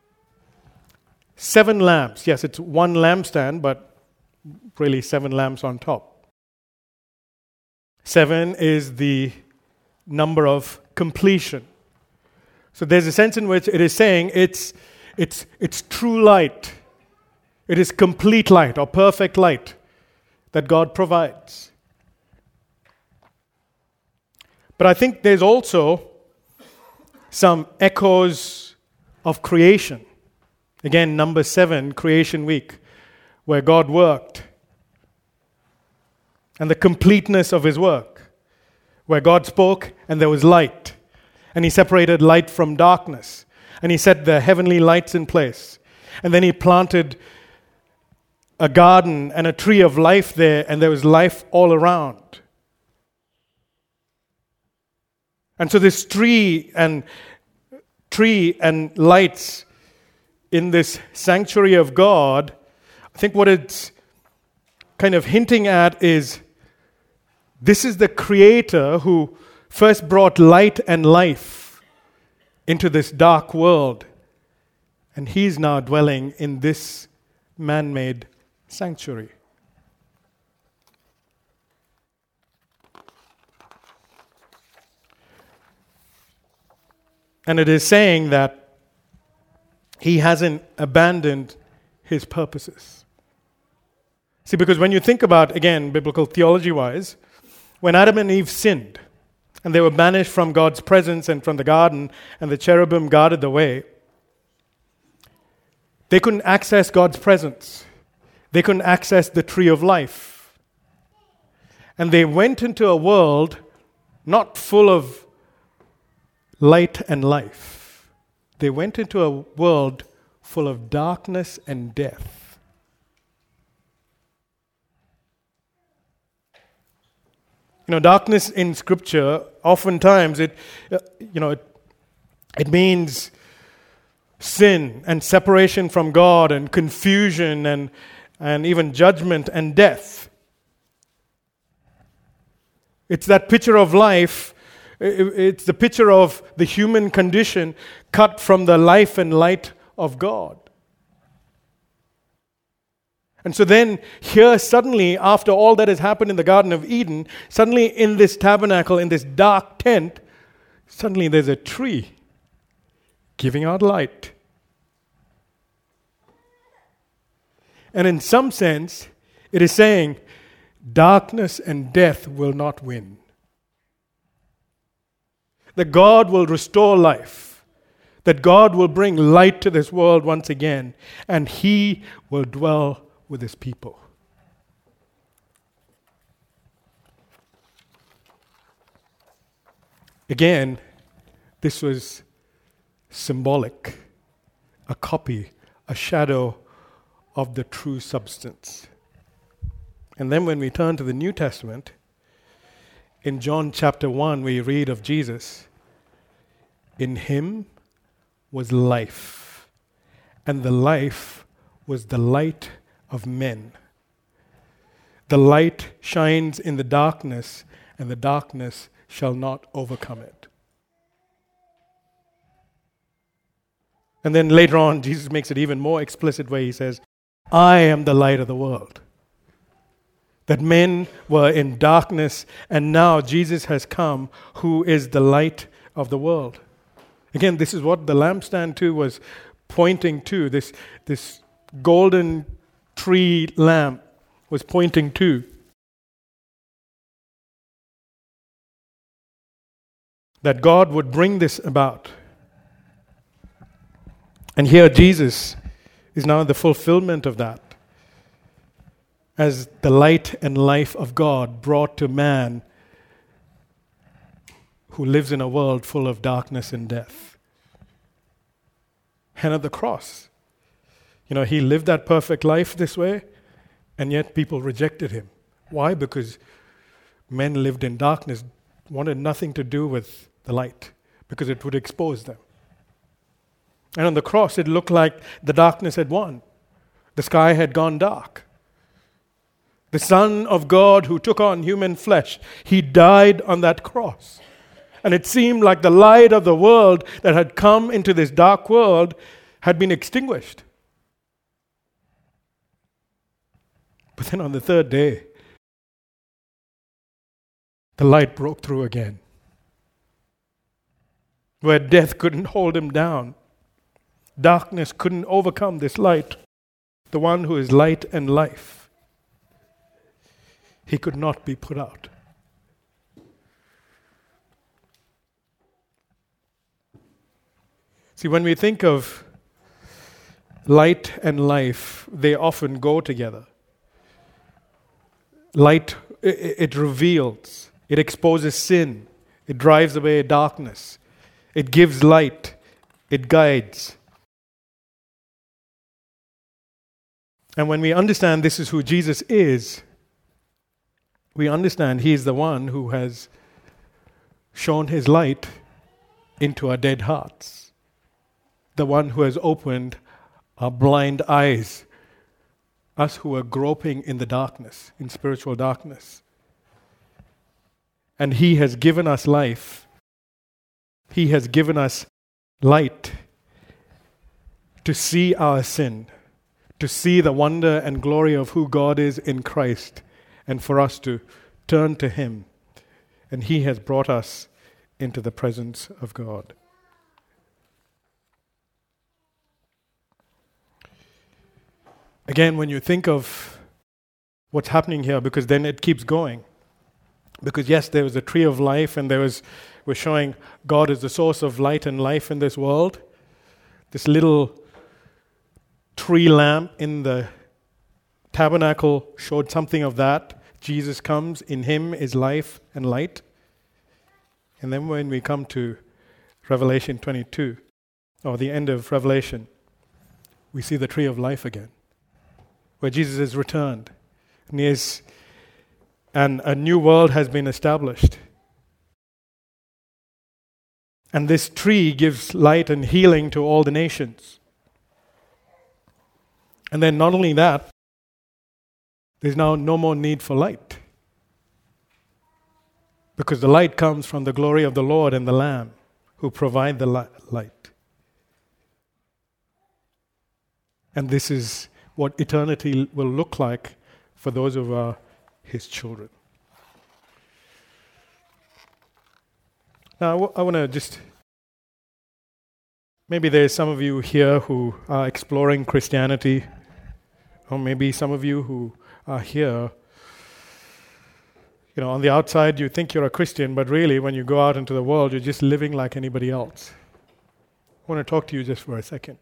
7 lamps. Yes, it's one lampstand, but really 7 lamps on top. 7 is the number of completion. So there's a sense in which it is saying it's true light. It is complete light or perfect light that God provides. But I think there's also some echoes of creation. Again, number 7, creation week, where God worked. And the completeness of His work, where God spoke and there was light. And He separated light from darkness. And he set the heavenly lights in place. And then he planted a garden and a tree of life there, and there was life all around. And so this tree and lights in this sanctuary of God, I think what it's kind of hinting at is this is the Creator who first brought light and life into this dark world. And He's now dwelling in this man-made sanctuary. And it is saying that He hasn't abandoned His purposes. See, because when you think about, again, biblical theology-wise, when Adam and Eve sinned, and they were banished from God's presence and from the garden, and the cherubim guarded the way, they couldn't access God's presence. They couldn't access the tree of life. And they went into a world not full of light and life. They went into a world full of darkness and death. You know, darkness in Scripture, oftentimes it means sin and separation from God and confusion and even judgment and death. It's that picture of life. It's the picture of the human condition cut from the life and light of God. And so then here suddenly, after all that has happened in the Garden of Eden, suddenly in this tabernacle, in this dark tent, suddenly there's a tree giving out light. And in some sense, it is saying, darkness and death will not win. That God will restore life. That God will bring light to this world once again. And He will dwell with His people. Again, this was symbolic, a copy, a shadow of the true substance. And then when we turn to the New Testament, in John chapter 1, we read of Jesus. In Him was life, and the life was the light of men. The light shines in the darkness, and the darkness shall not overcome it. And then later on, Jesus makes it even more explicit where He says, I am the light of the world. That men were in darkness, and now Jesus has come, who is the light of the world. Again, this is what the lampstand too was pointing to. This golden tree lamp was pointing to. That God would bring this about. And here Jesus is now the fulfillment of that. As the light and life of God brought to man who lives in a world full of darkness and death. And at the cross, He lived that perfect life this way, and yet people rejected Him. Why? Because men lived in darkness, wanted nothing to do with the light, because it would expose them. And on the cross, it looked like the darkness had won. The sky had gone dark. The Son of God who took on human flesh, He died on that cross. And it seemed like the light of the world that had come into this dark world had been extinguished. But then on the third day, the light broke through again. Where death couldn't hold Him down. Darkness couldn't overcome this light. The one who is light and life. He could not be put out. See, when we think of light and life, they often go together. Light, it reveals, it exposes sin, it drives away darkness, it gives light, It guides. And when we understand this is who Jesus is, we understand He is the one who has shone His light into our dead hearts. The one who has opened our blind eyes, us who are groping in the darkness, in spiritual darkness. And He has given us life. He has given us light to see our sin, to see the wonder and glory of who God is in Christ, and for us to turn to Him. And He has brought us into the presence of God. Again, when you think of what's happening here, because then it keeps going. Because yes, there was a tree of life, and we're showing God is the source of light and life in this world. This little tree lamp in the tabernacle showed something of that. Jesus comes, in Him is life and light. And then when we come to Revelation 22, or the end of Revelation, we see the tree of life again, where Jesus has returned. And a new world has been established. And this tree gives light and healing to all the nations. And then not only that, there's now no more need for light. Because the light comes from the glory of the Lord and the Lamb who provide the light. And this is what eternity will look like for those who are His children. Now, I want to just, maybe there's some of you here who are exploring Christianity, or maybe some of you who are here, on the outside you think you're a Christian, but really when you go out into the world, you're just living like anybody else. I want to talk to you just for a second.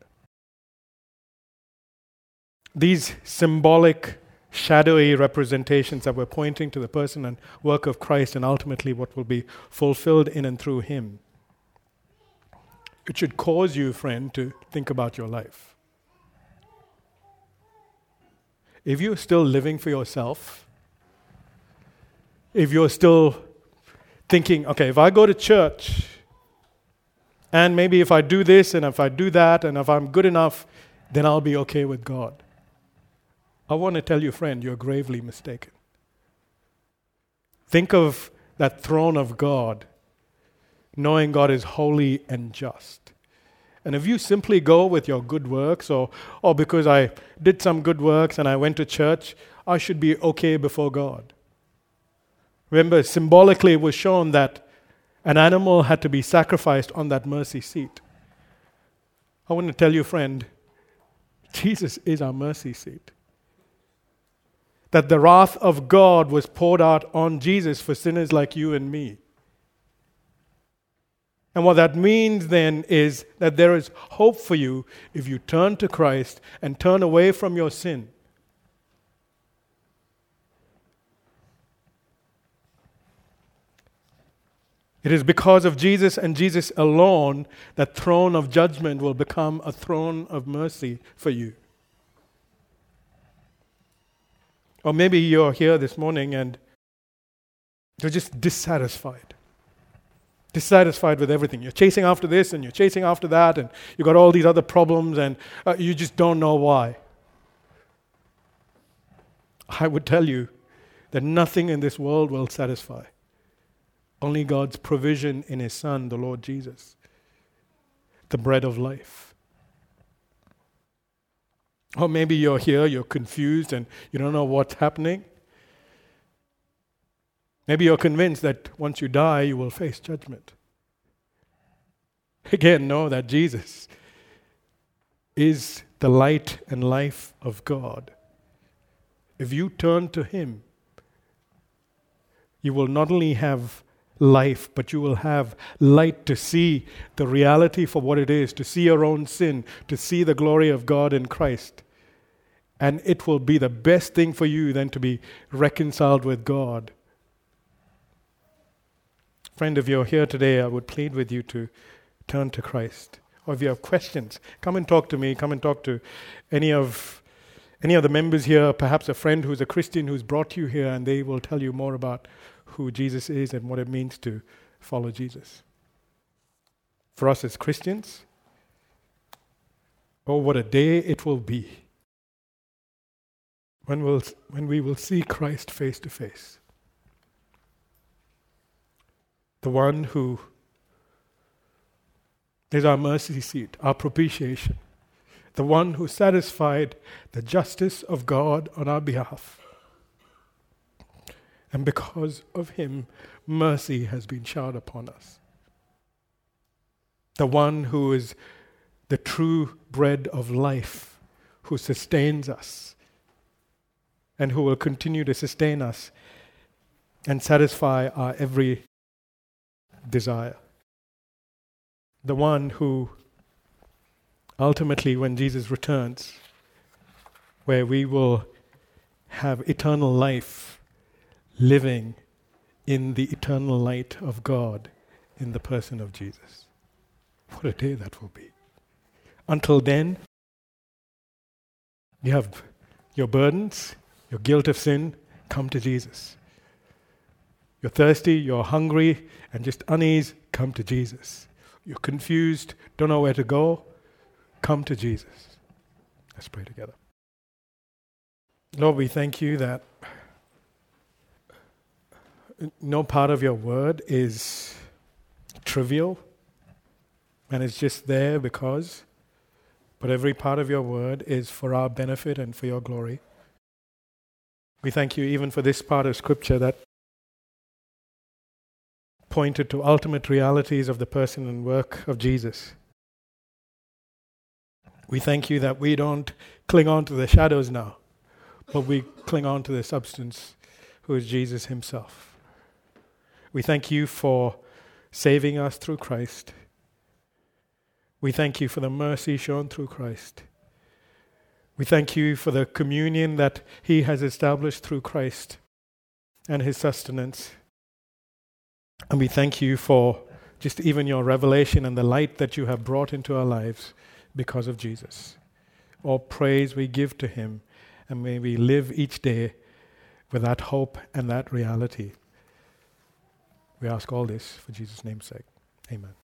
These symbolic, shadowy representations that were pointing to the person and work of Christ and ultimately what will be fulfilled in and through Him. It should cause you, friend, to think about your life. If you're still living for yourself, if you're still thinking, okay, if I go to church, and maybe if I do this and if I do that, and if I'm good enough, then I'll be okay with God. I want to tell you, friend, you're gravely mistaken. Think of that throne of God, knowing God is holy and just. And if you simply go with your good works, or because I did some good works and I went to church, I should be okay before God. Remember, symbolically it was shown that an animal had to be sacrificed on that mercy seat. I want to tell you, friend, Jesus is our mercy seat. That the wrath of God was poured out on Jesus for sinners like you and me. And what that means then is that there is hope for you if you turn to Christ and turn away from your sin. It is because of Jesus and Jesus alone that throne of judgment will become a throne of mercy for you. Or maybe you're here this morning and you're just dissatisfied. Dissatisfied with everything. You're chasing after this and you're chasing after that, and you've got all these other problems, and you just don't know why. I would tell you that nothing in this world will satisfy. Only God's provision in His Son, the Lord Jesus, the bread of life. Or maybe you're here, you're confused, and you don't know what's happening. Maybe you're convinced that once you die, you will face judgment. Again, know that Jesus is the light and life of God. If you turn to Him, you will not only have life, but you will have light to see the reality for what it is, to see your own sin, to see the glory of God in Christ. And it will be the best thing for you then to be reconciled with God. Friend, if you're here today, I would plead with you to turn to Christ. or if you have questions, come and talk to me, come and talk to any of the members here, perhaps a friend who's a Christian who's brought you here, and they will tell you more about who Jesus is and what it means to follow Jesus. For us as Christians, oh, what a day it will be when we will see Christ face to face. The one who is our mercy seat, our propitiation. The one who satisfied the justice of God on our behalf. And because of him, mercy has been showered upon us. The one who is the true bread of life, who sustains us, and who will continue to sustain us and satisfy our every desire. The one who ultimately, when Jesus returns, where we will have eternal life living in the eternal light of God in the person of Jesus. What a day that will be. Until then, you have your burdens, your guilt of sin, come to Jesus. You're thirsty, you're hungry, and just unease, come to Jesus. You're confused, don't know where to go, come to Jesus. Let's pray together. Lord, we thank you that no part of your word is trivial, and it's just there because, but every part of your word is for our benefit and for your glory. We thank you even for this part of Scripture that pointed to ultimate realities of the person and work of Jesus. We thank you that we don't cling on to the shadows now, but we cling on to the substance, who is Jesus himself. We thank you for saving us through Christ. We thank you for the mercy shown through Christ. We thank you for the communion that he has established through Christ and his sustenance. And we thank you for just even your revelation and the light that you have brought into our lives because of Jesus. All praise we give to him, and may we live each day with that hope and that reality. We ask all this for Jesus' name's sake. Amen.